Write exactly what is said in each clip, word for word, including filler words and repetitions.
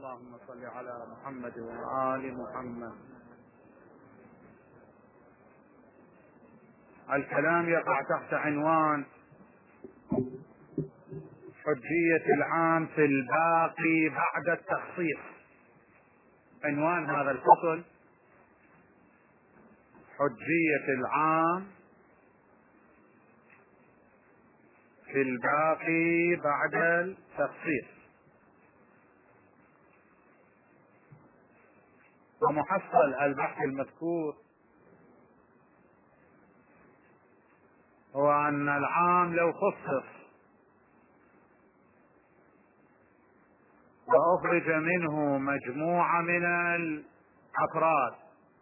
اللهم صل على محمد وآل محمد. الكلام يقع تحت عنوان حجية العام في الباقي بعد التخصيص. عنوان هذا الفصل حجية العام في الباقي بعد التخصيص. ومحصل البحث المذكور هو أن العام لو خصص وأخرج منه مجموعة من الأفراد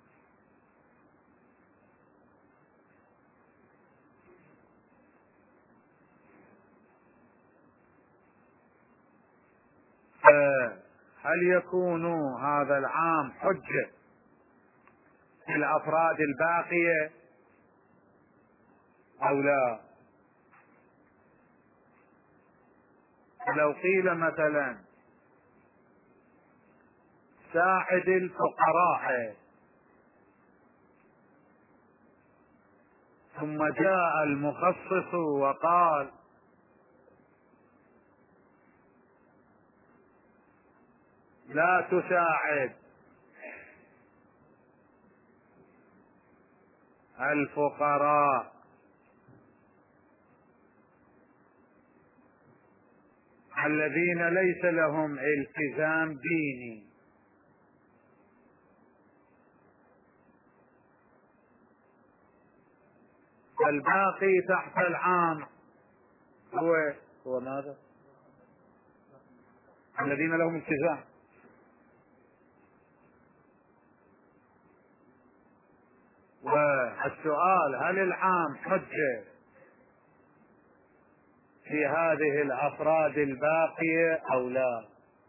هل يكون هذا العام حجة في الأفراد الباقية أو لا؟ لو قيل مثلا ساعد الفقراء ثم جاء المخصص وقال لا تساعد الفقراء الذين ليس لهم التزام ديني، الباقي تحت العام هو هو ماذا؟ الذين لهم التزام. والسؤال هل العام حجة في هذه الأفراد الباقية أو لا؟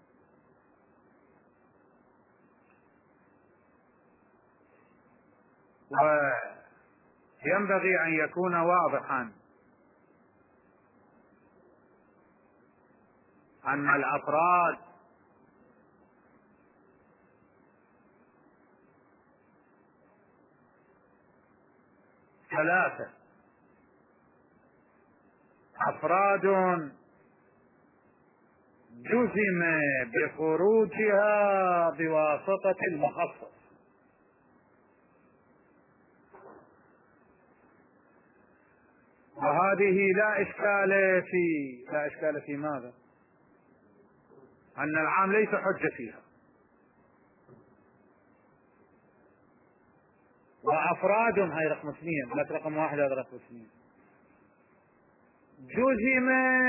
وينبغي أن يكون واضحا أن الأفراد ثلاثة: أفراد جزم بخروجها بواسطة المخصص، وهذه لا إشكال في لا إشكال في ماذا؟ أن العام ليس حجة فيها. وأفراد، هاي رقم اثنين، لا رقم واحد، هذا رقم اثنين، جزم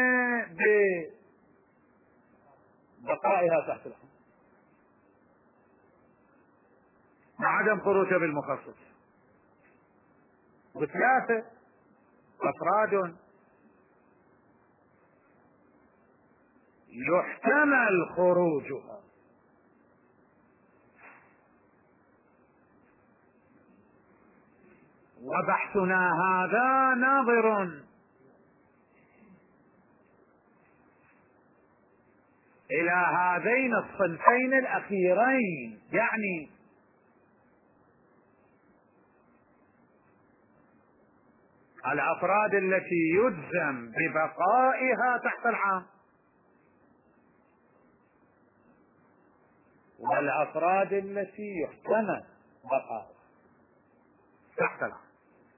ببقائها تحت العام مع عدم خروجها بالمخصص. وثلاثة: أفراد يحتمل خروجها، وبحثنا هذا ناظر إلى هذين الصنفين الأخيرين، يعني الأفراد التي يجزم ببقائها تحت العام، والأفراد التي يحتمل بقائها تحت العام.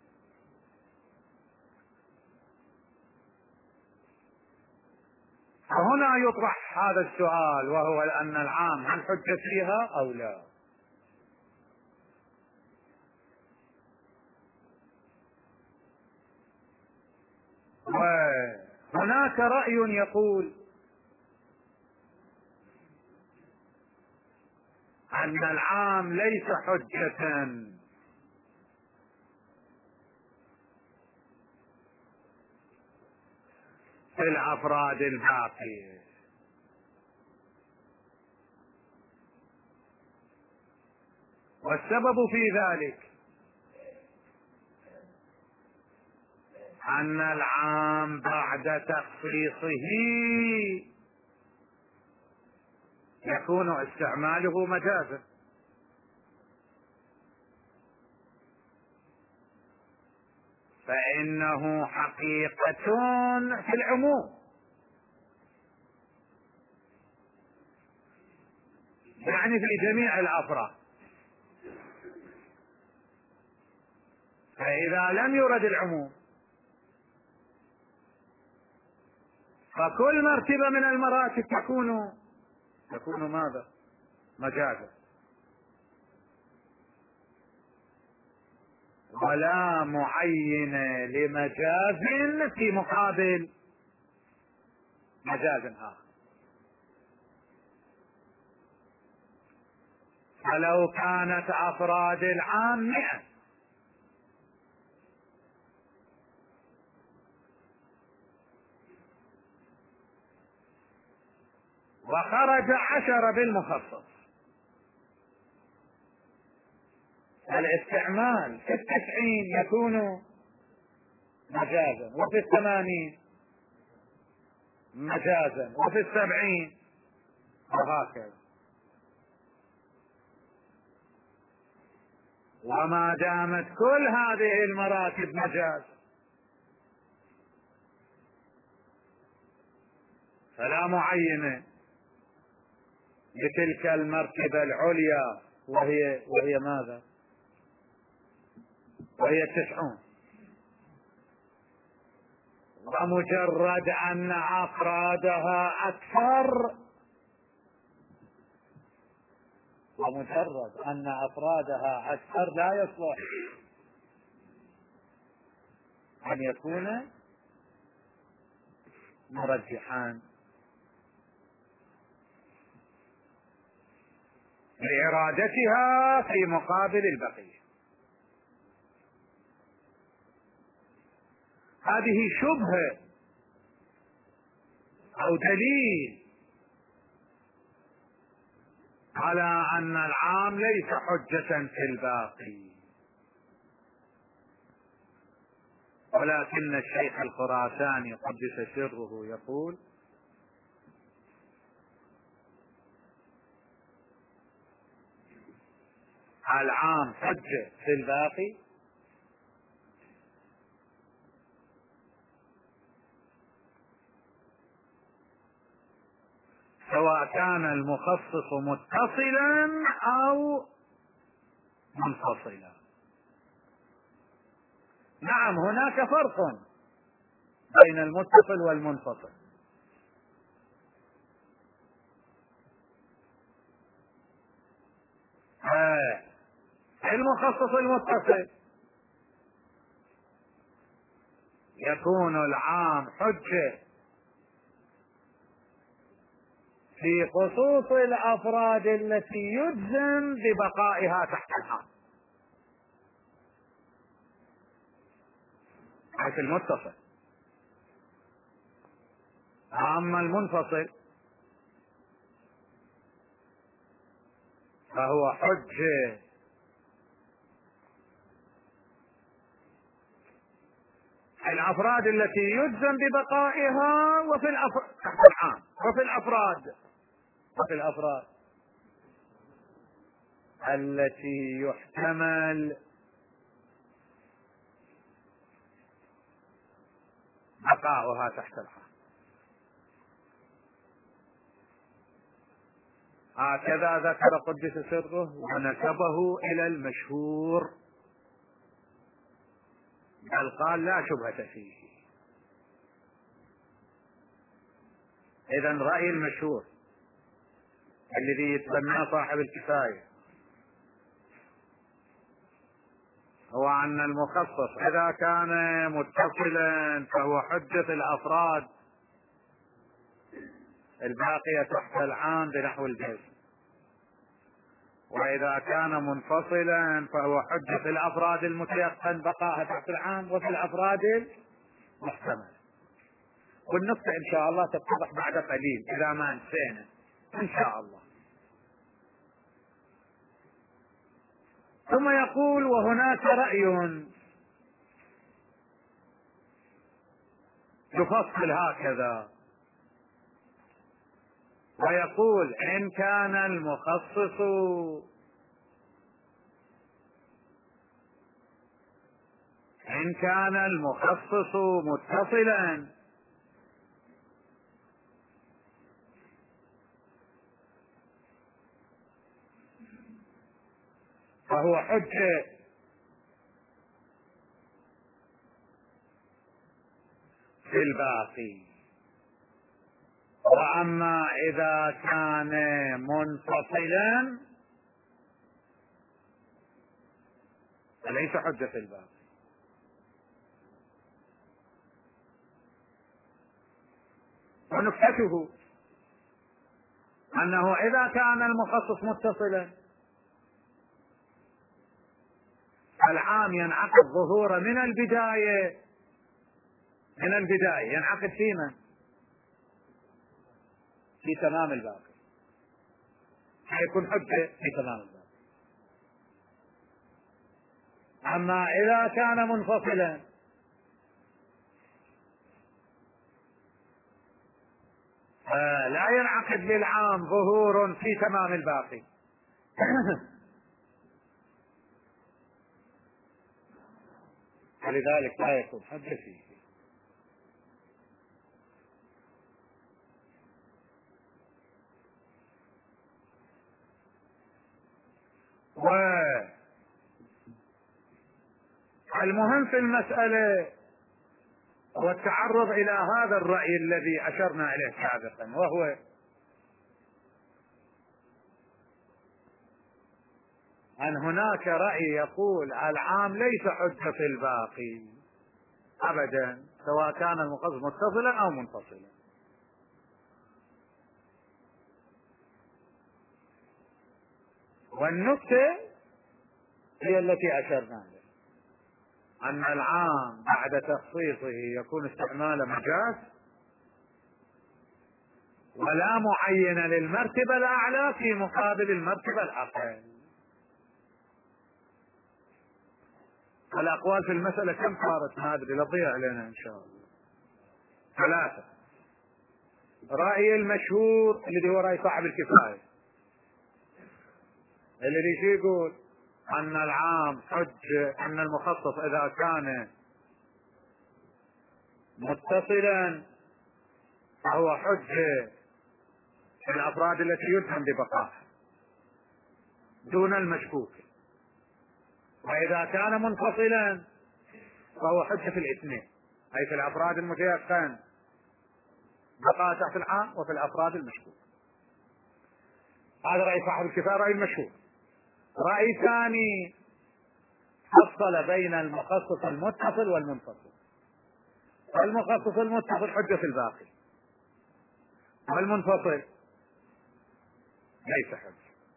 فهنا يطرح هذا السؤال، وهو أن العام هل حجة فيها أو لا؟ وهناك رأي يقول أن العام ليس حجة في الأفراد الباقية، والسبب في ذلك أن العام بعد تخصيصه يكون استعماله مجازا. فإنه حقيقة في العموم، يعني في جميع الأفراد. فإذا لم يرد العموم فكل مرتبة من المراتب تكون تكون ماذا؟ مجازا. ولا معين لمجاز في مقابل مجاز آخر. فلو كانت أفراد العام مئة وخرج عشرة بالمخصص، الاستعمال في التسعين يكون مجازا، وفي الثمانين مجازا، وفي السبعين، وهكذا. وما دامت كل هذه المراتب مجاز فلا معين لتلك المرتبة العليا، وهي وهي ماذا؟ وهي التسعون. ومجرد أن أفرادها أكثر ومجرد أن أفرادها أكثر لا يصلح أن يكون مرجحان لإرادتها في مقابل البقية. هذه شبهة أو دليل على أن العام ليس حجة في الباقي. ولكن الشيخ الخراساني قدس سره يقول: العام حجة في الباقي سواء كان المخصص متصلا أو منفصلا. نعم، هناك فرق بين المتصل والمنفصل. آه. المخصص المتصل يكون العام حجة في خصوص الأفراد التي يجزم ببقائها تحت العام، حيث المتصل. أما المنفصل فهو حجة الأفراد التي يجزم ببقائها وفي الأفراد تحت العام، وفي الأفراد وفي الأفراد التي يحتمل بقاؤها تحت العام. هكذا ذكر قدس سره ونسبه إلى المشهور، بل قال لا شبهة فيه. إذن رأي المشهور الذي يتبناه صاحب الكفاية هو أن المخصص إذا كان متصلا فهو حجة الأفراد الباقية تحت العام بنحو الجزم، وإذا كان منفصلا فهو حجة الأفراد المتيقن بقاءها تحت العام وفي الأفراد المحتمل. والنقطة إن شاء الله تتضح بعد قليل إذا ما نسينا إن شاء الله. ثم يقول: وهناك رأي يفصل هكذا: ويقول إن كان المخصص إن كان المخصص متصلا فهو حجة في الباقي، وأما إذا كان منفصلا فليس حجة في الباقي. ونكتته أنه إذا كان المخصص متصلا فالعام ينعقد ظهوره من البداية من البداية ينعقد في من؟ في تمام الباقي، حيكون حجة في تمام الباقي. أما إذا كان منفصلا لا ينعقد للعام ظهور في تمام الباقي. ولذلك لا يكون حجة فيه. والمهم في المسألة هو التعرض إلى هذا الرأي الذي أشرنا إليه سابقا، وهو أن هناك رأي يقول العام ليس حجة في الباقي أبدا، سواء كان المخصص متصلا أو منفصلا. والنكتة هي التي أشرنا إليه، أن العام بعد تخصيصه يكون استعمال مجاز ولا معين للمرتبة الأعلى في مقابل المرتبة الأقل. الأقوال في المسألة كم صارت؟ ما أدري، لضيع علينا إن شاء الله. ثلاثة. رأي المشهور الذي هو رأي صاحب الكفاية، الذي شو يقول؟ أن العام حج، أن المخصص إذا كان متصلا فهو حجة في الأفراد التي يلزم ببقائها دون المشكوك، وإذا كان منفصلا فهو حجة في الاثنين، أي في الأفراد المتيقن بقاء تحت العام وفي الأفراد المشكوك. هذا رأي صاحب الكفاية، رأي المشهور. رأي ثاني فصل بين المخصص المتصل والمنفصل. المخصص المتصل حجة في الباقي، والمنفصل ليس حجة.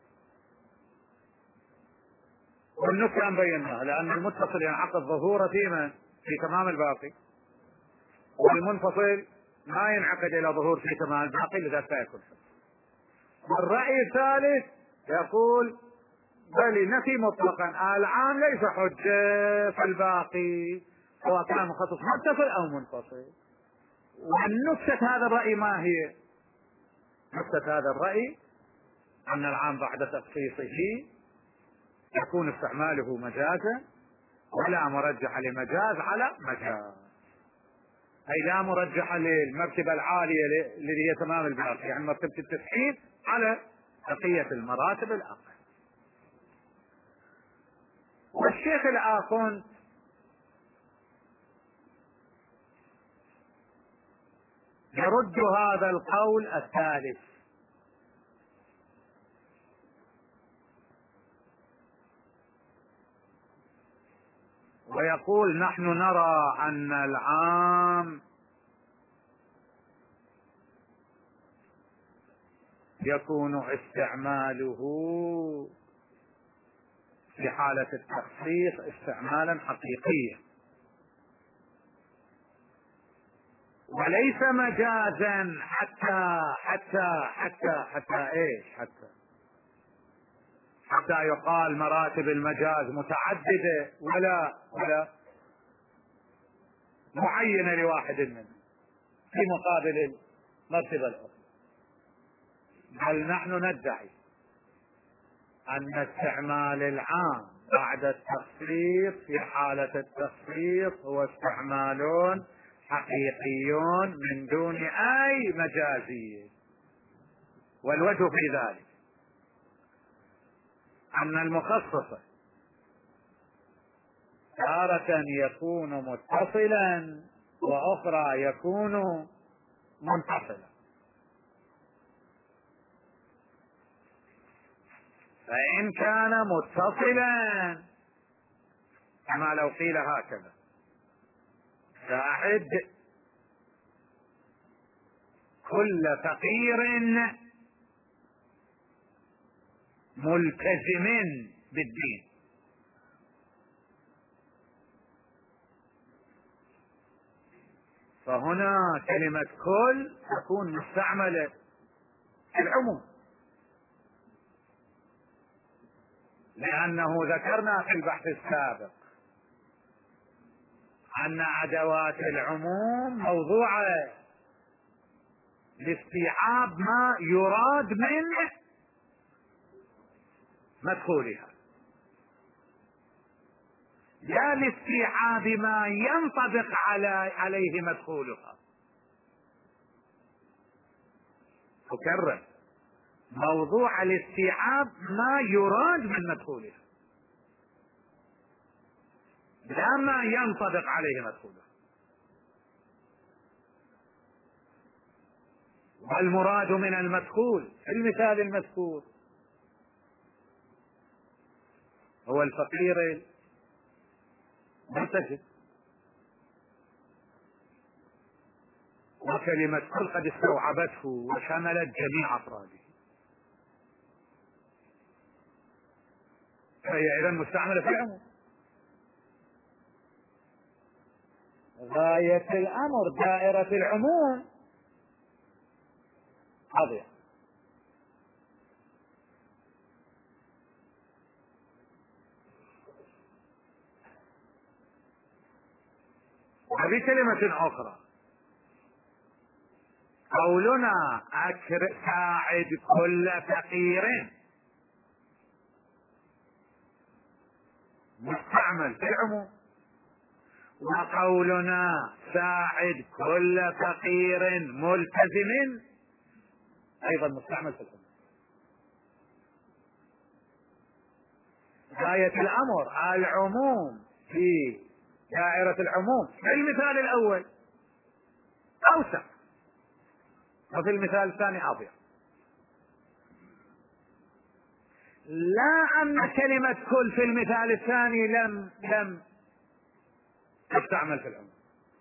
والنكتة بيناها، لأن المتصل ينعقد ظهوره فيما في تمام الباقي، والمنفصل ما ينعقد إلى ظهور في تمام الباقي، لذلك لا يكون حجة. والرأي الثالث يقول بل نفي مطلقا، العام ليس حجة في الباقي سواء كان مخصص متصل أو منفصل. والنكتة هذا الرأي ما هي؟ نكتة هذا الرأي أن العام بعد تخصيصه يكون استعماله مجازا ولا مرجح لمجاز على مجاز، أي لا مرجح للمرتبة العالية الذي هي تمام الباقي، يعني مرتبة التسعين على بقية المراتب الأقل. والشيخ الآخوند يرد هذا القول الثالث، ويقول نحن نرى أن العام يكون استعماله في حالة التخصيص استعمالا حقيقيا وليس مجازا، حتى حتى حتى حتى ايش حتى حتى يقال مراتب المجاز متعددة ولا ولا معينة لواحد منهم في مقابل المرتبة الأخرى. بل نحن ندعي أن استعمال العام بعد التخصيص في حالة التخصيص هو استعمال حقيقي من دون أي مجازية. والوجه في ذلك أن المخصص تارة يكون متصلا وأخرى يكون منفصلا. فإن كان متصلا كما لو قيل هكذا: ساعد كل فقير ملتزم بالدين، فهنا كلمة كل تكون مستعملة في العموم، لأنه ذكرنا في البحث السابق أن أدوات العموم موضوعة لاستيعاب ما يراد من مدخولها، لا لاستيعاب ما ينطبق على عليه مدخولها. أكرر: موضوع الاستيعاب ما يراد من مدخولها، لا ما ينطبق عليه مدخولها. والمراد من المدخول في المثال المذكور هو الفقير الملتزم، وكلمة كل قد استوعبته وشملت جميع أفراده، فهي إذا مستعملة في العموم. غاية الأمر دائرة العموم قضية. وبكلمة أخرى قولنا أكر ساعد كل فقير مستعمل في العموم، وقولنا ساعد كل فقير ملتزم أيضا مستعمل في العموم. غاية الأمر العموم في دائرة العموم في المثال الأول أوسع، وفي المثال الثاني أضيق. لا أن كلمة كل في المثال الثاني لم لم تستعمل في العموم،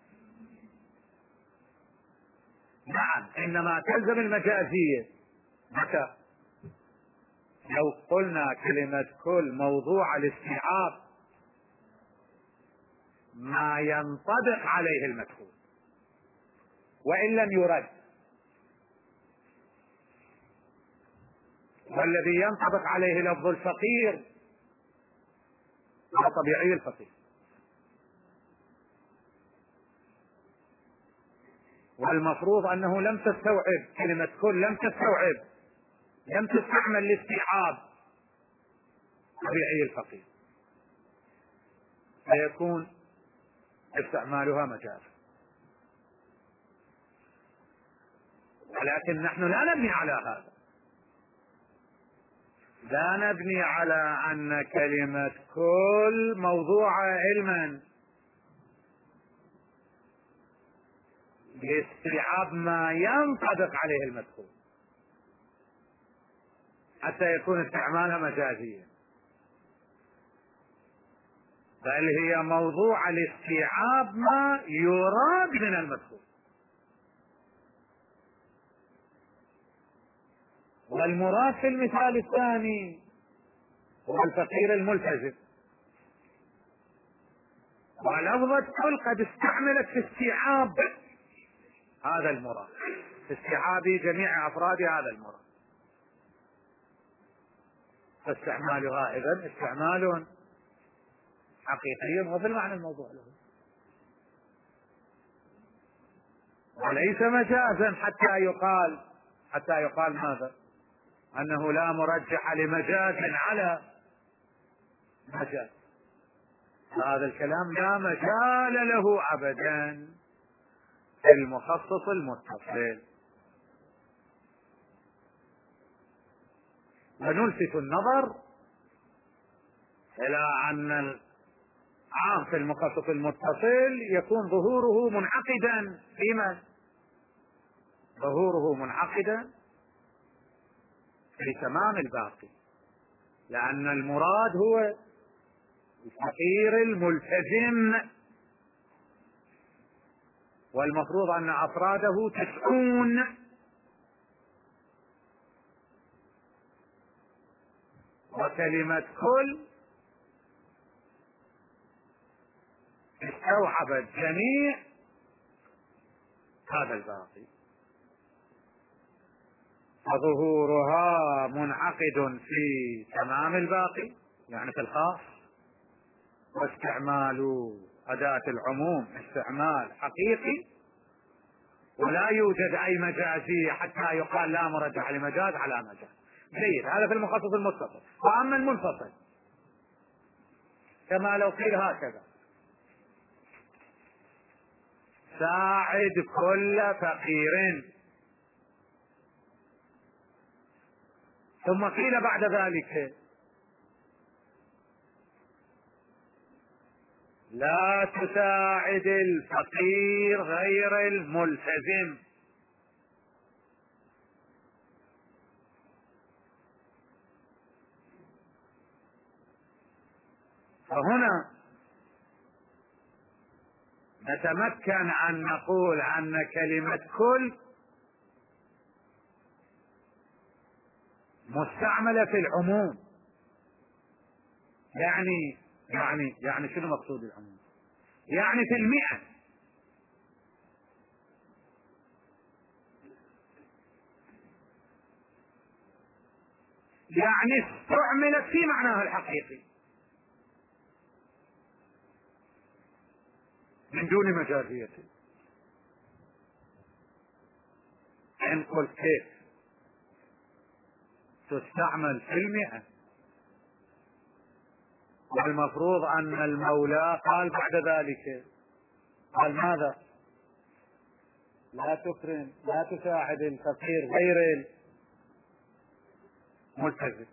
نعم، إنما تلزم المجازية. متى؟ لو قلنا كلمة كل موضوع الاستيعاب ما ينطبق عليه المدخول وإن لم يرد، والذي ينطبق عليه لفظ الفقير هو طبيعي الفقير، والمفروض أنه لم تستوعب كلمة كل، لم تستوعب لم تستعمل لاستيعاب طبيعي الفقير، فيكون استعمالها مجاز. ولكن نحن لا نبني على هذا، لا نبني على أن كلمة كل موضوع علما لاستيعاب ما ينطبق عليه المدخول حتى يكون استعمالها مجازيا، بل هي موضوع لاستيعاب ما يراد من المدخول. والمراد في المثال الثاني هو الفقير الملتزم، ولفظة كل قد استعملت في استيعاب هذا المراد، في استيعاب جميع أفراد هذا المراد، فاستعمالها إذن استعمال حقيقي وفي المعنى الموضوع له، وليس مجازا حتى يقال حتى يقال ماذا؟ أنه لا مرجح لمجاز على مجاز. هذا الكلام لا مجال له أبدا في المخصص المتصل. ونلفت النظر إلى أن العام في المخصص المتصل يكون ظهوره منعقدا فيما ظهوره منعقدا في تمام الباقي، لأن المراد هو الفقير الملتزم، والمفروض أن أفراده تسعون، وكلمة كل استوعبت جميع هذا الباقي، فظهورها منعقد في تمام الباقي يعني في الخاص، واستعمال أداة العموم استعمال حقيقي، ولا يوجد أي مجازية حتى يقال لا مرجح لمجاز على مجاز. جيد، هذا في المخصص المتصل. وأما المنفصل كما لو قيل هكذا: ساعد كل فقير، ثم قيل بعد ذلك: لا تساعد الفقير غير الملتزم. فهنا نتمكن أن نقول أن كلمة كل مستعملة في العموم. يعني يعني يعني شنو مقصود العموم؟ يعني في المئة، يعني استعملت في معناها الحقيقي من دون مجازية. إن قلت كيف تستعمل في المئة، والمفروض أن المولى قال بعد ذلك، قال ماذا؟ لا تكرم لا تساعد الفقير غير الملتزم.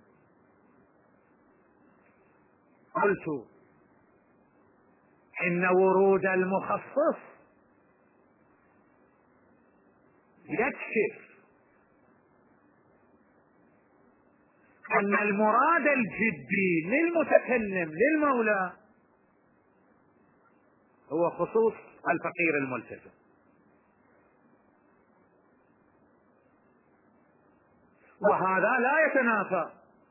قلت إن ورود المخصص يكشف أن المراد الجدي للمتكلم للمولى هو خصوص الفقير الملتزم، وهذا لا يتنافى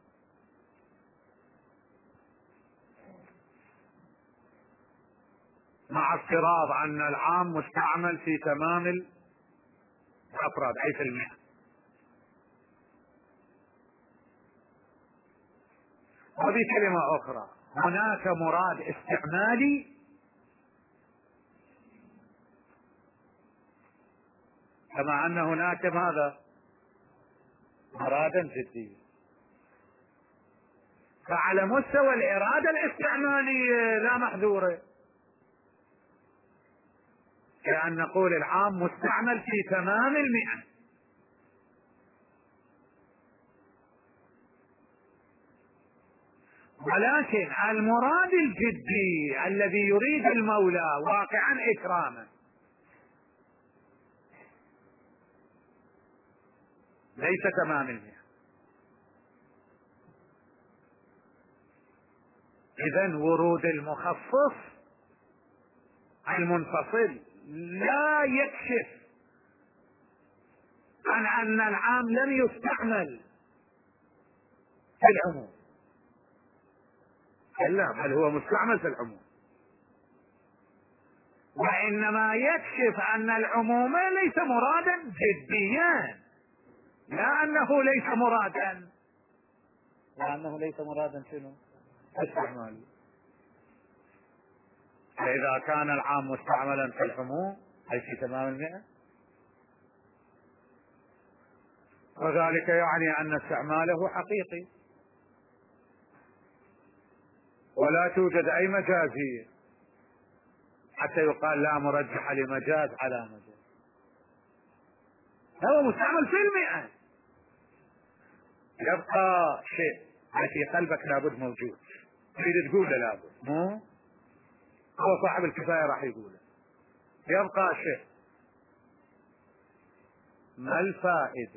مع افتراض أن العام مستعمل في تمام الأفراد أي في المئة. وبكلمة أخرى، هناك مراد استعمالي كما أن هناك ماذا؟ مرادا جديا. فعلى مستوى الإرادة الاستعمالية لا محذورة، كأن نقول العام مستعمل في تمام المئة، ولكن المراد الجدي الذي يريد المولى واقعا إكراما ليس تمام المئة. إذن ورود المخصص المنفصل لا يكشف عن أن العام لم يستعمل في العموم، لا، بل هو مستعمل في العموم، وإنما يكشف أن العموم ليس مرادا جديا، لا أنه ليس مرادا، لأنه ليس مرادا شنو؟ استعمالي. فإذا كان العام مستعملا في العموم أي في تمام المئة، وذلك يعني أن استعماله حقيقي ولا توجد أي مجازية حتى يقال لا مرجح لمجاز على مجاز. هو مستعمل في المئة. يبقى شيء في قلبك لابد موجود، تريد تقوله لابد، مو هو صاحب الكفاية راح يقوله. يبقى شيء، ما الفائدة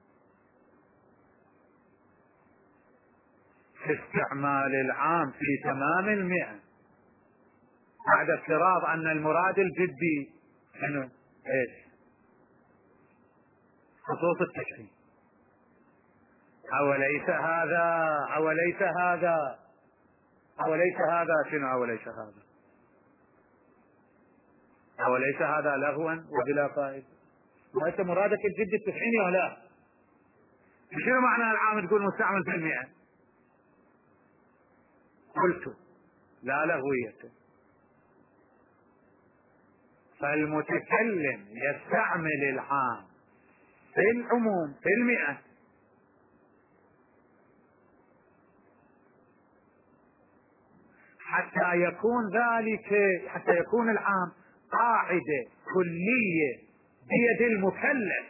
في استعمال العام في تمام المئة بعد افتراض أن المراد الجدي شنو؟ ايش؟ خصوص التشريع. أوليس هذا أوليس هذا أوليس هذا شنو؟ أوليس هذا أوليس هذا لغوا وبلا فائدة؟ ليس مرادك الجدي التسعين ولا لا؟ شنو معنى العام تقول مستعمل في المئة؟ قلت لا لغوية. فالمتكلم يستعمل العام في العموم في المئة حتى يكون ذلك حتى يكون العام قاعدة كلية بيد المكلف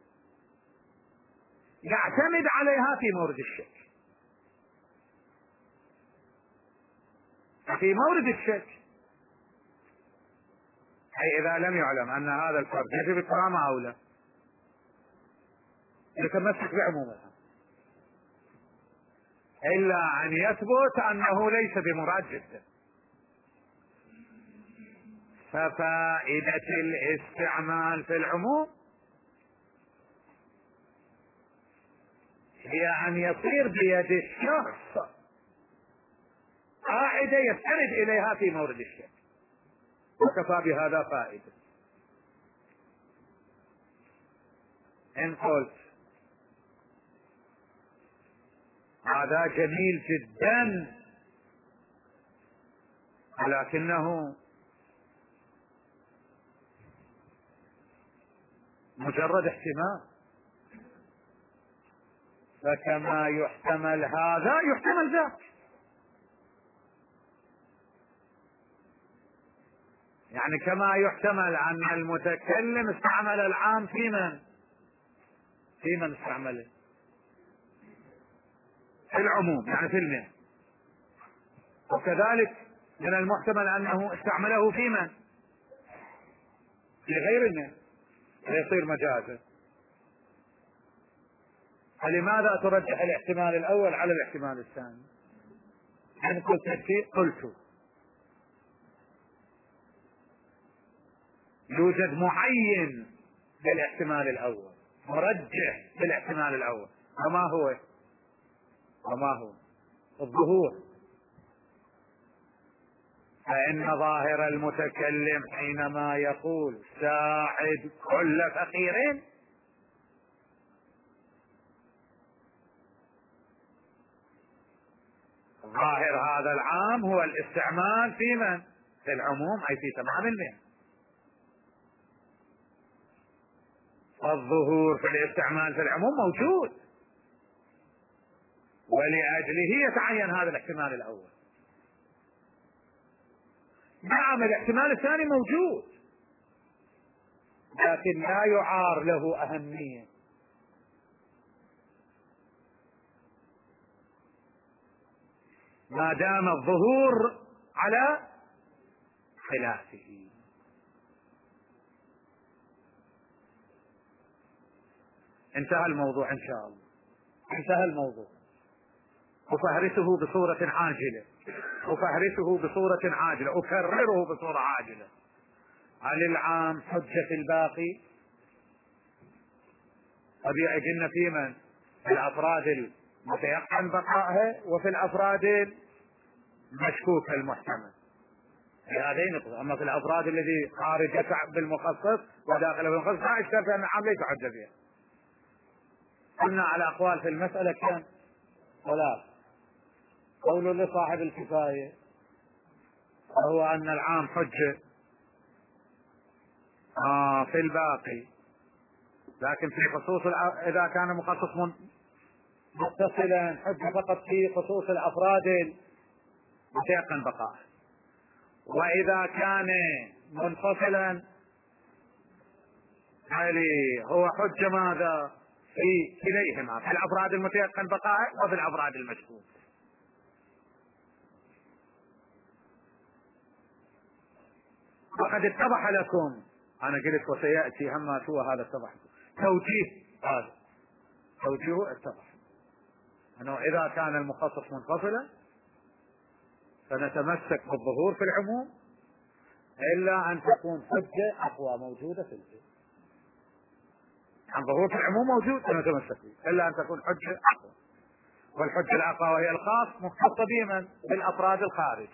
يعتمد عليها في مورد الشك. في مورد الشك أي إذا لم يعلم أن هذا الفرد يجب إكرامه أو لا يتمسك بعمومها إلا أن يثبت أنه ليس بمراد جدا. ففائدة الاستعمال في العموم هي أن يصير بيد الشخص قاعدة يستند إليها في مورد الشك، وكفى بهذا فائدة. إن قلت هذا جميل جدا ولكنه مجرد احتمال، فكما يحتمل هذا يحتمل ذاك. يعني كما يحتمل أن المتكلم استعمل العام في من في من استعمله في العموم يعني في المئة، وكذلك من المحتمل أنه استعمله في من في غير المئة فيصير مجازا. فلماذا ترجح الاحتمال الأول على الاحتمال الثاني؟ إن قلت شيء قلت يوجد معين بالاحتمال الأول مرجح بالاحتمال الأول، وما هو وما هو الظهور. فإن ظاهر المتكلم حينما يقول ساعد كل فقير ظاهر هذا العام هو الاستعمال في من في العموم أي في تمام المئة. الظهور في الاستعمال في العموم موجود، ولأجله يتعين هذا الاحتمال الأول. نعم الاحتمال الثاني موجود لكن لا يعار له أهمية، ما دام الظهور على خلافه. انتهى الموضوع إن شاء الله، انتهى الموضوع. أفهرسه بصورة عاجلة أفهرسه بصورة عاجلة أكرره بصورة عاجلة. هل العام حجة في الباقي؟ طبيعي قلنا في من في الأفراد المتيقن بقائها وفي الأفراد المشكوك المحتمل في هذين القضاء. أما في الأفراد الذي خارج بالمخصص وداخل بالمخصص لا إشكال في أن العام ليس حجة فيها. قلنا على أقوال في المسألة كم ثلاث. قول لصاحب الكفاية وهو أن العام حجة آه في الباقي لكن في خصوص إذا كان مخصص متصلا حجة فقط في خصوص الأفراد المتيقن بقاء. وإذا كان منفصلا هذه هو حجة ماذا في كليهما، في الأفراد المتيقن بقاء وفي الأفراد المشكوك. وقد اتضح لكم، أنا قلت وسيأتي هم شو هذا اتضح توجيه، هذا توجيه اتضح أنه إذا كان المخصص منفصلا فنتمسك بالظهور في العموم إلا أن تكون حجة أقوى موجودة في الجزء. عن ظهور في العموم موجود فنتمسك به إلا أن تكون حجة أقوى، والحجة الأقوى وهي الخاص مختصة بمن؟ بالأفراد الخارج.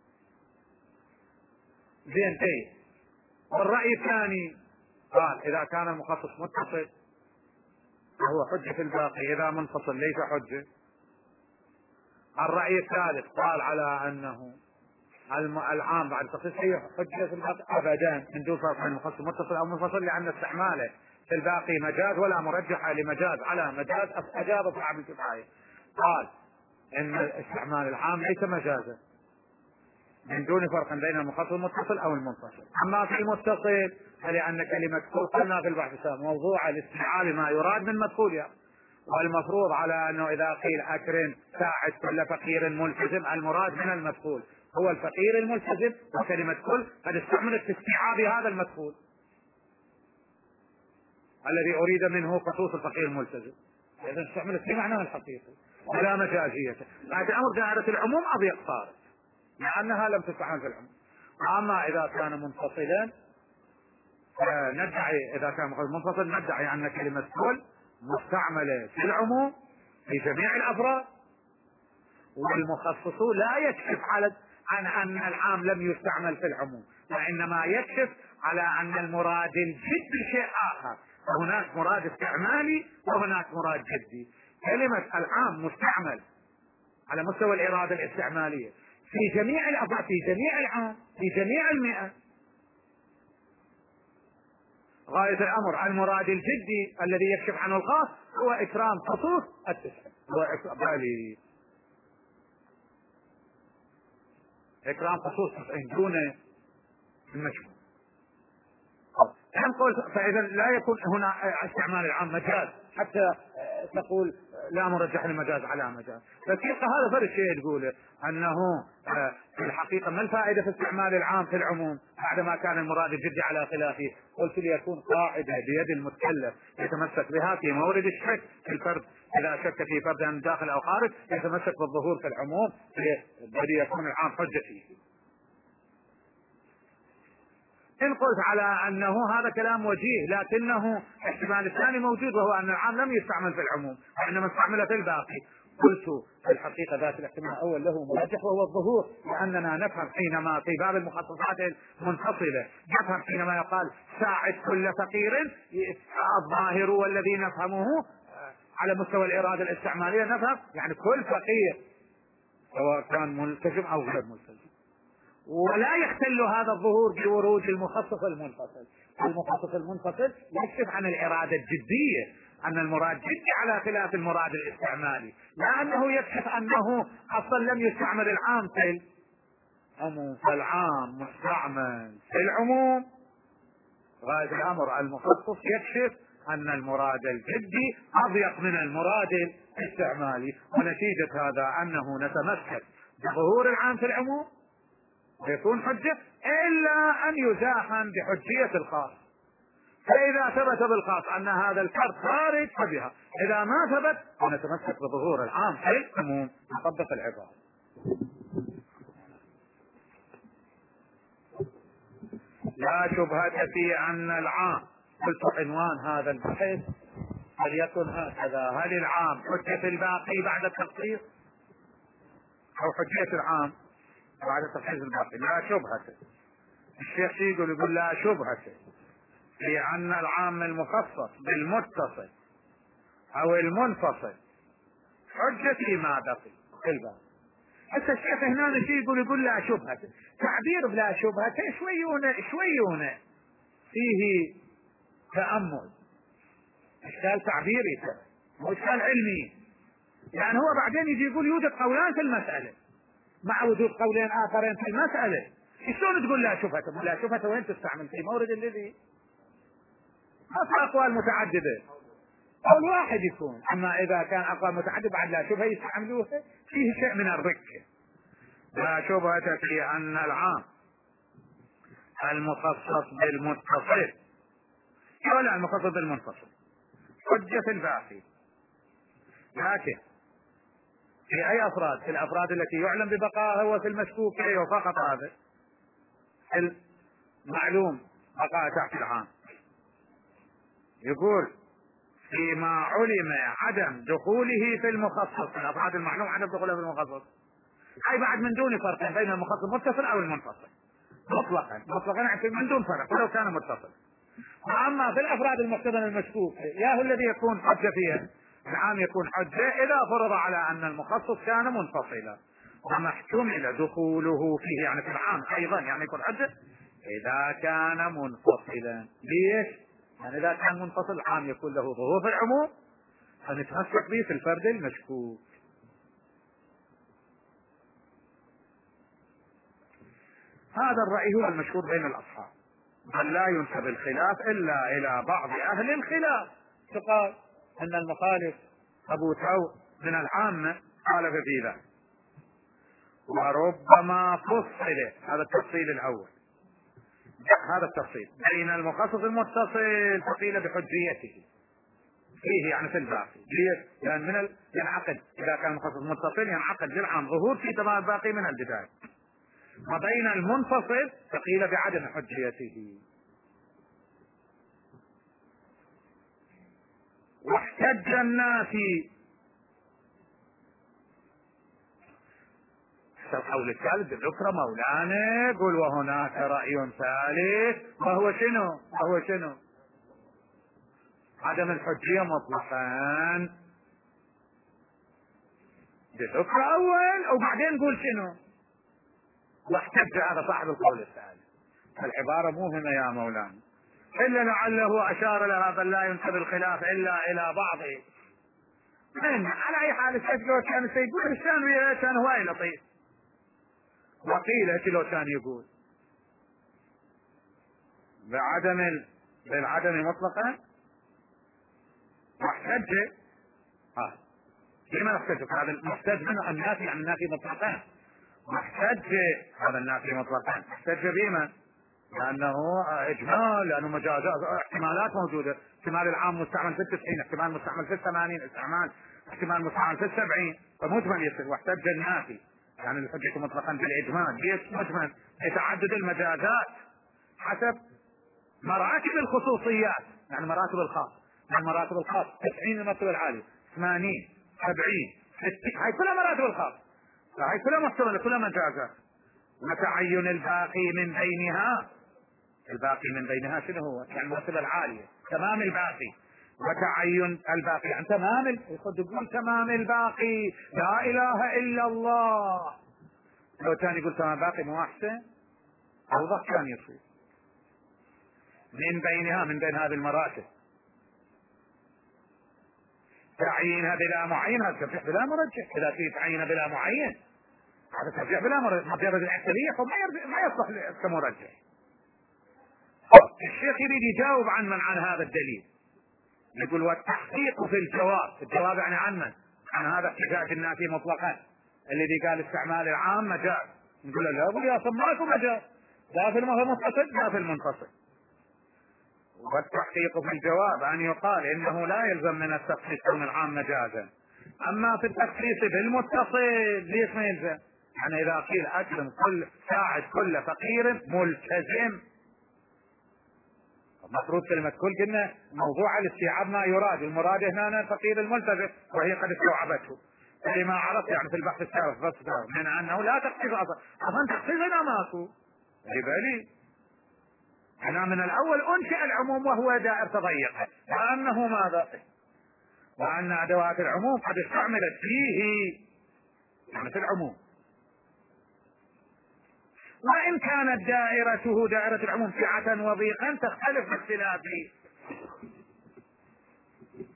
زين ايه. والرأي الثاني قال إذا كان المخصص متصل فهو حجة في الباقي، إذا منفصل ليس حجة. الرأي الثالث قال على أنه العام بعد التخصيص هي حجة في الباقي أبدا من دون فرق بين المخصص متصل أو منفصل، لأن استعماله في الباقي مجاز ولا مرجح لمجاز على مجاز. أجاب صاحب الكفاية قال إن استعمال العام ليس مجازا من دون فرق بين المخصص المتصل أو المنفصل. أما في المتصل فلأن كلمة كل قلنا في البحث السابق موضوع الاستعمال ما يراد من مدخولها، والمفروض على أنه إذا قيل أكرم ساعد كل فقير ملتزم المراد من المدخول هو الفقير الملتزم، وكلمة كل قد استعملت في استيعاب هذا المدخول الذي أريد منه خصوص الفقير الملتزم، إذا استعملت في معناه الحقيقي ولا مجازيته. لكن أمر دائرة العموم أضيق صارت لأنها لم تستعمل في العموم. أما إذا كان منفصلا ندعي إذا كان منفصل ندعي أن كلمة كل مستعملة في العموم في جميع الأفراد، والمخصص لا يكشف على عن أن العام لم يستعمل في العموم، وإنما يكشف على أن المراد الجدي شيء آخر، فهناك مراد استعمالي وهناك مراد جدي. كلمة العام مستعمل على مستوى الإرادة الاستعمالية في جميع الأفراد في جميع العام في جميع المئة. غاية الأمر المراد الجدي الذي يكشف عنه الخاص هو إكرام خصوص التسعة، هو بالي إكرام خصوص دون المشمول. فإذا لا يكون هنا استعمال العام مجاز حتى تقول لا مرجح المجاز على مجاز. فالحقيقة هذا فرق شيء تقوله أنه في الحقيقة ما الفائدة في استعمال العام في العموم بعدما كان المراد الجدي على خلافه. قلت ليكون قاعدة بيد المتكلف يتمسك بها في مورد الشك في الفرد، إذا شك في فرد داخل أو خارج يتمسك بالظهور في العموم الذي يكون العام حجة فيه. إن قلت على أنه هذا كلام وجيه لكنه احتمال الثاني موجود وهو أن العام لم يستعمل في العموم وإنما استعمل في الباقي، قلت في الحقيقة ذات الاحتمال الأول له مرجح وهو الظهور، لأننا نفهم حينما في باب المخصصات المنفصلة نفهم حينما يقال ساعد كل فقير الظاهر والذي نفهمه على مستوى الإرادة الاستعمالية نفهم يعني كل فقير سواء كان ملتزم أو غير ملتزم، ولا يختل هذا الظهور بورود المخصص المنفصل. المخصص المنفصل يكشف عن الإرادة الجدية أن المراد جدي على خلاف المراد الاستعمالي، لا أنه يكشف أنه أصلا لم يستعمل العام في العموم، فالعام مستعمل في العموم. غاية الأمر المخصص يكشف أن المراد الجدي أضيق من المراد الاستعمالي، ونتيجة هذا أنه نتمسك بظهور العام في العموم ويكون حجة إلا أن يزاحم بحجية الخاص. فإذا ثبت بالخاص أن هذا الفرد خارج فبها، إذا ما ثبت فنتمسك بظهور العام في العموم نطبق العبارة. لا شبهة في أن العام، قلت عنوان هذا البحث فليكن هكذا: هل العام حجة الباقي بعد التخصيص أو حجية العام بعد تخصيص الباقي؟ لا شبهة. الشيخ يقول يقول لا شبهة في أن العام المخصص بالمتصل أو المنفصل حجة فيما بقي في الباقي. حتى الشيخ هنا شيء يقول يقول لا شبهة، تعبير بلا شبهة شويون شويون فيه تأمل. اشكال تعبيري مو اشكال علمي. يعني هو بعدين يجي يقول يوجد قولان في المسألة مع وجود قولين آخرين في المسألة. شلون تقول لا شبهة؟ تقول لا شبهة وين تستعمل؟ في مورد الذي أصل أقوال متعددة قول واحد يكون. أما إذا كان أقوال متعددة بعد لا شبهة يستعملوها فيه شيء من الركة. لا شبهة في أن العام المخصص بالمتصل ولا المخصص بالمنفصل حجة في الباقي. لكن في أي أفراد؟ في الأفراد التي يعلم ببقائها وفي المشكوك فيه فقط. هذا المعلوم بقاء تحت العام. يقول فيما علم عدم دخوله في المخصص، الأفراد المعلوم عدم دخوله في المخصص، أي بعد من دون فرق بين المخصص المتصل أو المنفصل مطلقا مطلقا يعني من دون فرق ولو كان متصل. واما في الافراد المحتمل المشكوك يا هو الذي يكون حجه فيها العام يكون حجه اذا فرض على ان المخصص كان منفصلا، وما احتمل دخوله فيه يعني في العام ايضا يعني يكون حجه اذا كان منفصلا. ليش؟ يعني اذا كان منفصل العام يكون له ظهور في العموم فنتمسك به في الفرد المشكوك. هذا الرأي هو المشهور بين الأصحاب، بل لا ينسب الخلاف إلا إلى بعض أهل الخلاف. فقال أن المخالف أبو ثور من العامة خالف في ذلك. وربما فصل، هذا التفصيل الأول، هذا التفصيل بين المخصص المتصل فقيل بحجيته فيه يعني في الباقي. ليش؟ لأن من ال... ينعقد إذا كان المخصص متصل ينعقد للعام ظهور في تمام الباقي من البداية. وبين المنفصل فقيل بعدم حجيته. واحتج الناس القول الثالث بالذكر مولانا يقول وهناك رأي ثالث وهو شنو؟ وهو شنو؟ عدم الحجية مطلقا بالذكر أول وبعدين نقول شنو؟ واحتج هذا صاحب القول الثالث. العبارة موهمة يا مولانا، إلا لعله أشار لها بل لا ينسب الخلاف إلا إلى بعضه. من على أي حال الشيخ لو كان يقول الشان كان هواي لطيف، وقيل لو كان يقول بعدم ال... بالعدم مطلقا واحتج. ها لما يحتج؟ هذا المحتج منه النافي عن النافي مطلقا. محتج هذا النافي مطلقا محتج بما لأنه إجمال، لأنه مجازات احتمالات موجودة. احتمال العام مستعمل في التسعين، احتمال مستعمل في الثمانين، استعمال احتمال مستعمل في السبعين، فمجمل يصير. واحتج النافي يعني الحجة مطلقا بالإجمال. ليش مجمل؟ لتعدد المجازات حسب مراتب الخصوصيات، يعني مراتب الخاص. يعني مراتب الخاص تسعين المرتبة العالية، ثمانين، سبعين، ستين، هاي كلها مراتب الخاص، هاي كلها محتملة كلها مجازات. وتعين الباقي من بينها، الباقي من بينها شنو هو؟ يعني المرتبة العالية تمام الباقي. وتعين الباقي يعني تمام ال... يقول تمام الباقي لا اله الا الله. لو كان يقول تمام الباقي مو احسن؟ اوضح كان يصير. من بينها من بين هذه المراتب تعيينها بلا معين، هذا ترجيح بلا مرجح. اذا في تعيينها بلا معين هذا ترجيح بلا مرجح، مجرد الاحتمالية ما يصلح كمرجح. الشيخ يريد يجاوب عن من عن هذا الدليل، يقول والتحقيق في الجواب. الجواب يعني عن من؟ عن هذا احتجاج النافي مطلقا الذي قال استعمال العام مجاز. نقول له لا، يقول يا اخي ماكو مجاز، لا في المتصل لا في المنفصل. والتحقيق في الجواب ان يقال انه لا يلزم من التخصيص من العام مجازا، اما في التخصيص بالمتصل ليش ما يلزم؟ يعني اذا قيل اكرم كل ساعد كل فقير ملتزم، مفروض كلمة كل قلنا موضوع الاستيعاب ما يراد، المراد هنا الفقير الملتزم وهي قد استوعبته. لما عرفت يعني في البحث السابق بس من انه لا تخصيص اصلا، اصلا تخصيص هنا ماكو. يبالي انا من الاول انشئ العموم وهو دائرة ضيقة، وانه ماذا؟ وان ادوات العموم قد استعملت فيه يعني في العموم، وإن كانت دائرته دائرة العموم سعة وضيقا تختلف باختلاف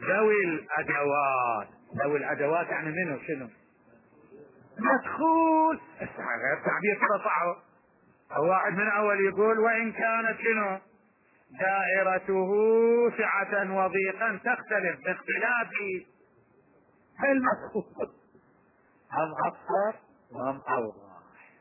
ذوي الادوات. ذوي الادوات يعني منو شنو؟ مدخول. غير تعبير كذا صعب. واحد من اول يقول وان كانت شنو؟ دائرته سعة وضيقا تختلف باختلاف المدخول. هم اكثر وهم اوضح.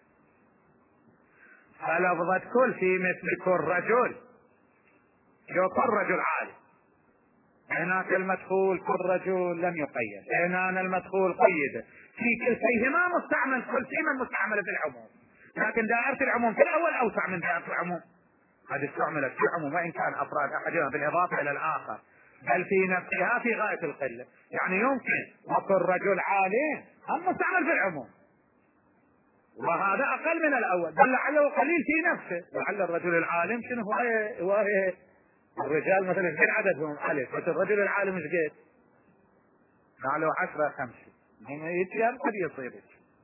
فلفظة كل في مثل كل رجل، لو كل رجل عالم. هناك المدخول كل رجل لم يقيد، هنا المدخول قيد. في كلتيهما مستعمل كل فيما مستعمل في العموم، لكن دائرة العموم في الاول اوسع من دائرة العموم. هذه استعملت في العموم وان كان افراد احدها بالاضافة الى الاخر، بل في نفسها في غاية القلة. يعني يمكن وكل رجل عالم هم مستعمل في العموم، وهذا اقل من الاول، بل لعله قليل في نفسه. لعل الرجل العالم شنو هو؟ هو الرجال مثلا ايش قد عددهم الف، بس الرجل العالم ايش قد؟ لعله عشرة خمسة، هم يتيان قد يصير.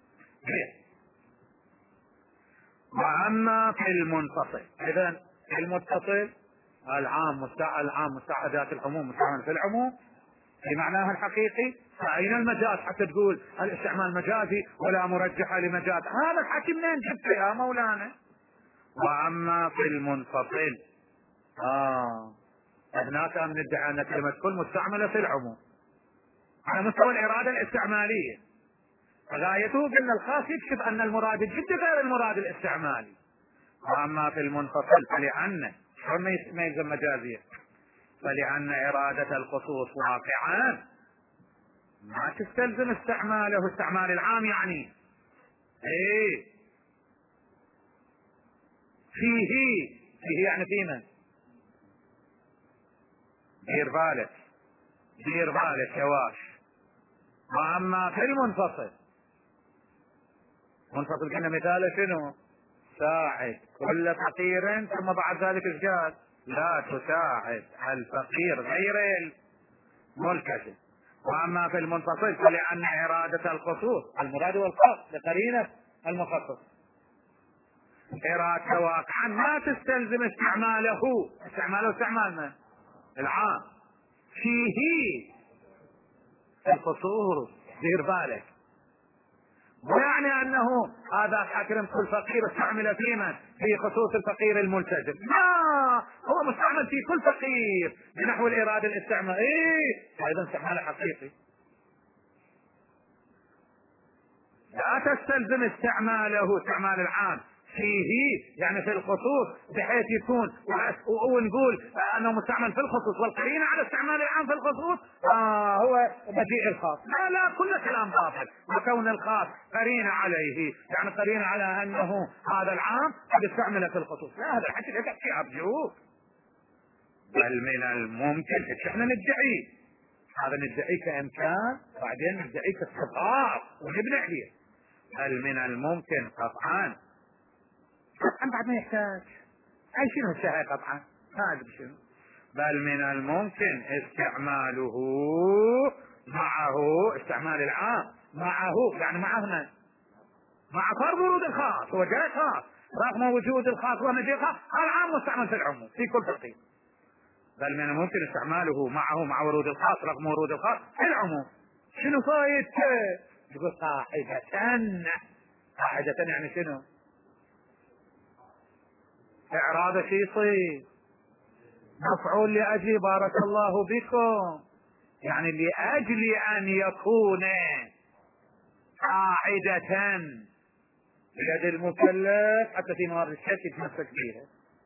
واما في المنفصل، اذا المتصل العام مستع العام مستعدات العموم مستعمل في العموم في معناها الحقيقي. فأين المجاز حتى تقول الاستعمال مجازي ولا مرجحة لمجاز؟ هذا الحكي منين جبته يا مولانا؟ واما في المنفصل اه هناك من ادعى ان كلمة كل مستعملة في العموم على مستوى الإرادة الاستعمالية، غايته ان الخاص يكشف ان المراد الجدي غير المراد الاستعمالي. واما في المنفصل فلأن ما يلزم مجازية، فلأن إرادة الخصوص واقعا ما تستلزم استعماله استعمال العام. يعني ايه فيه فيه يعني في من؟ دير بالك دير بالك يا واش. واما في المنفصل، منفصل كنا مثاله شنو؟ ساعد كل فقير، ثم بعد ذلك ايش قال؟ لا تساعد الفقير غير الملتزم. واما في المنفصل فلأن إرادة الخصوص المراد والخاص لقرينة المخصص إرادة واقعا ما تستلزم استعماله استعماله استعمال من؟ العام. فيه الخصوص دير بالك، ويعني انه هذا اكرم كل فقير استعمل في من؟ في خصوص الفقير الملتزم. لا، هو مستعمل في كل فقير بنحو الإرادة الاستعمال. ايه ايضا استعمال حقيقي لا تستلزم استعماله استعمال العام. فيه يعني في الخصوص، بحيث يكون ونقول انه مستعمل في الخصوص والقرينه على استعمال العام في الخصوص آه هو مجيء الخاص. لا لا كل كلام باطل. وكون الخاص قرينه عليه يعني قرينه على انه هذا العام قد استعمل في الخصوص. لا، هذا الحكي لا تحكي ارجوك. بل من الممكن احنا ندعيه، هذا ندعيه كامكان، بعدين ندعيه كاستطاع ونبني عليه. بل من الممكن قطعا قطعا بعد ما يحتاج اي شنو الشيء قطعا ما ادري شنو. بل من الممكن استعماله معه استعمال العام معه، يعني معه من؟ مع فرض ورود الخاص. هو جاي خاص رغم وجود الخاص ومجيء خاص، العام مستعمل في العموم في كل تقييم. بل من الممكن استعماله معه مع ورود الخاص رغم ورود الخاص في العموم. شنو فايدته؟ يقول قاعدة قاعدة يعني شنو؟ إعراب شي يصير مفعول لأجل بارك الله بكم، يعني لأجل أن يكون قاعدة بيد المكلف حتى في موارد الشك يتمسك بها.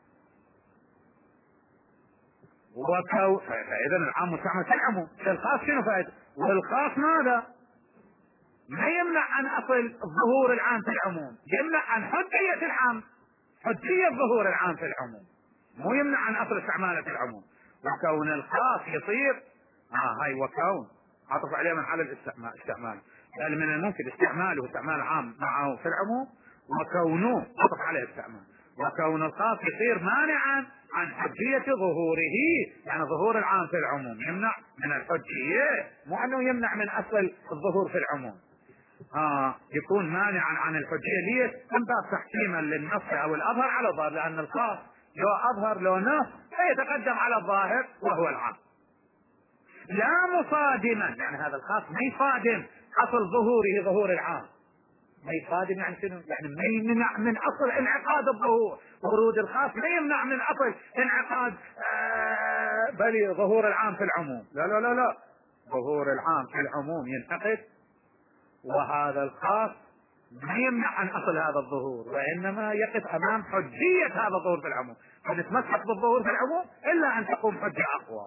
وكو فإذا العام مستعمل في العموم. الخاص شنو فائدة؟ والخاص ماذا؟ ما يمنع عن أصل ظهور العام في العموم، يمنع عن حجية العام، حجية ظهور العام في العموم، مو يمنع عن أصل استعماله في العموم. وكون الخاص يصير اه هاي وكون عطف عليه من على الاستعمال استعمال بل من الممكن استعماله استعمال عام معه في العموم، وكونه عطف عليه استعمال. وكون الخاص يصير مانعا عن حجية ظهوره، يعني ظهور العام في العموم يمنع من الحجية، مو انه يمنع من اصل الظهور في العموم. اه يكون مانعا عن الحجية. ليه؟ من باب تحكيما للنص او الاظهر على الظاهر، لان الخاص لو اظهر لو نص فيتقدم على الظاهر وهو العام. لا مصادما، يعني هذا الخاص ما يصادم اصل ظهوره ظهور العام. ما يصادم يعني شنو؟ يعني ما يمنع من اصل انعقاد الظهور. ورود الخاص ما يمنع من اصل انعقاد آه بل ظهور العام في العموم. لا لا لا لا، ظهور العام في العموم ينعقد، وهذا الخاص ما يمنع عن اصل هذا الظهور، وانما يقف امام حجية هذا الظهور في العموم. فنتمسك بالظهور في العموم الا ان تقوم حجة اقوى.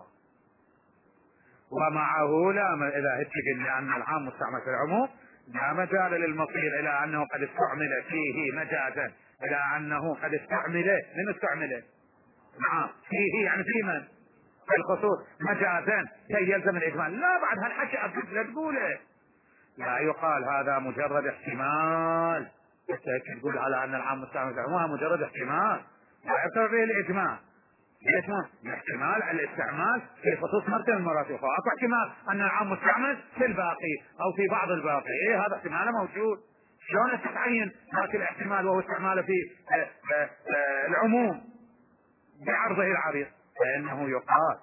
ومعه لا، اذا اتفق لان العام مستعمل في العموم لا مجال للمصير الى انه قد استعمل فيه مجازا، الى انه قد استعمل من استعمله نعم فيه، يعني في من في الخصوص مجازا كي يلزم الاجمال. لا بعد هالحكي ابد لا تقوله، لا يقال هذا مجرد احتمال. تقول على ان العام مستعمل في العموم مجرد احتمال لا يعتبر به الاجمال. ليش ما؟ احتمال الاستعمال في خصوص مرتين من المرات، واكو احتمال ان العام مستعمل في الباقي او في بعض الباقي. ايه هذا احتمال موجود. شلون تتعين ذاك الاحتمال وهو استعماله في اه اه اه العموم بعرضه العريض؟ فانه يقال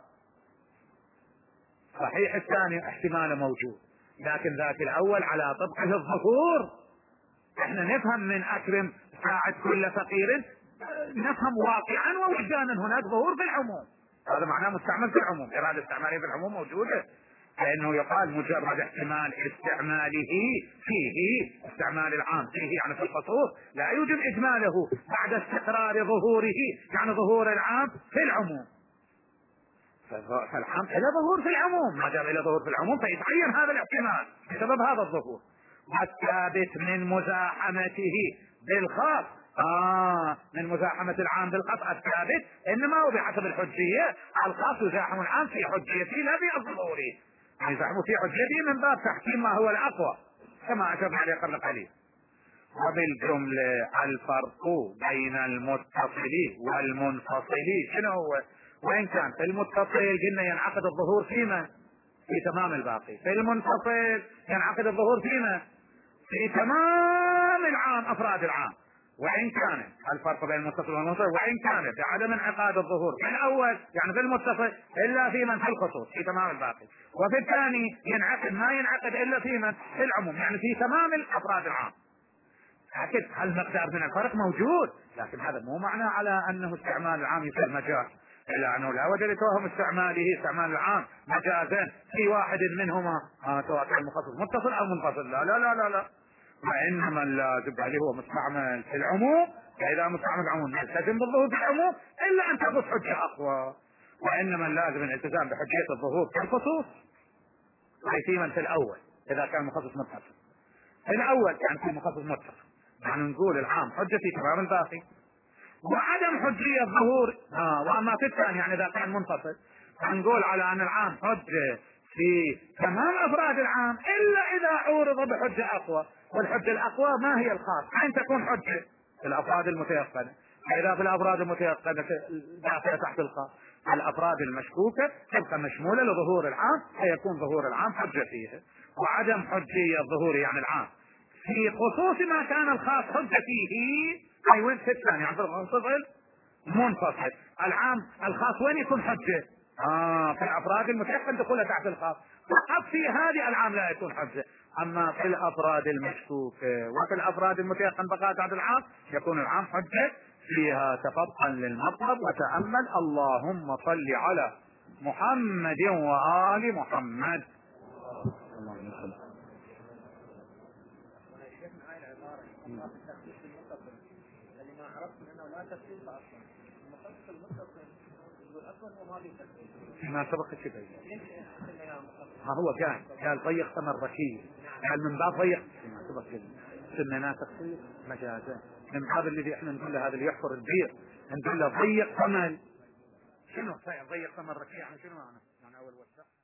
صحيح الثاني احتمال موجود، لكن ذاك الاول على طبقه الظهور. احنا نفهم من اكرم ساعد كل فقير، نفهم واقعا ووجدانا هناك ظهور في العموم، هذا معناه مستعمل في العموم، إرادة استعماله في العموم موجودة. فإنه يقال مجرد احتمال استعماله فيه، استعمال العام فيه يعني في الخصوص، لا يوجد إجماله بعد استقرار ظهوره، يعني ظهور العام في العموم. فالعام إلى ظهور في العموم، ما دام إلى ظهور في العموم فيتعين هذا الاحتمال بسبب هذا الظهور. والثابت من مزاحمته بالخاص، آه من مزاحمة العام بالخاص الثابت إنما هو بحسب الحجية. الخاص يزاحم العام في حجيته لا في ظهوره، يزاحم في حجيته من باب تحكيم ما هو الأقوى كما أشرنا عليه قبل قليل. وبالجملة الفرق بين المتصل والمنفصل شنو هو؟ وإن كان في المتصل قلنا ينعقد الظهور فيما في تمام الباقي، في المنفصل ينعقد الظهور فيما في تمام العام أفراد العام. وإن كان الفرق بين المتصل والمنفصل وإن كان بعدم انعقاد الظهور في الأول يعني في المتصل إلا في من في الخصوص في تمام الباقي، وفي الثاني ينعقد ما ينعقد إلا في من في العموم يعني في تمام الأفراد العام. أكيد هالمقدار من الفرق موجود، لكن هذا مو معنى على أنه استعمال العام يصير مجاز، إلا أنه لا وجه لتوهم استعماله استعمال العام مجازا في واحد منهما آه سواء كان مخصص متصل أو منفصل. لا لا لا لا لا، وإنما اللازم اللي هو مستعمل في العموم، فإذا مستعمل العموم نلتزم بالظهور في العموم إلا أن تقص حجة أقوى. وإنما اللازم الالتزام بحجية الظهور في الخصوص حيثيما في الأول إذا كان مخصص متصل. في الأول يعني في مخصص متصل يعني نقول العام حجة في تمام الباقي، وعدم حجية الظهور آه واما في الثاني يعني اذا كان منفصل نقول على ان العام حجة في تمام افراد العام الا اذا عورض بحجة اقوى. والحجة الاقوى ما هي الخاص؟ ان تكون حجة في الافراد المتيقنة، فاذا في الافراد المتيقنة داخلة تحت الخاص الافراد المشكوكة تبقى مشمولة لظهور العام، فيكون ظهور العام حجة فيها. وعدم حجية الظهور يعني العام في خصوص ما كان الخاص حجة فيه اي وين في الثاني يعني في المنفصل منفصل العام الخاص وين يكون حجة؟ اه في الافراد المتيقن دخوله تحت الخاص، فقط في هذه العام لا يكون حجة. اما في الافراد المشكوكة وفي الافراد المتيقن بقاء تحت العام يكون العام حجة فيها تفطن للمطلب. وتأمل اللهم صل على محمد وآل محمد. اللهم صل. اللي ما عرفت انه لا تفصيل اصلا المخصص المتصل يقول اصلا وما له تفصيل ما سبق كذا ها هو قال قال ضيق ثمن ركيز، قال من باب ضيق ما سبق كذا سميناه تفصيل مجازا من باب الذي احنا نقول له هذا اللي يحفر البير نقول له ضيق ثمن. شنو ضيق ثمن ركيز يعني شنو معنى؟ يعني اول وسع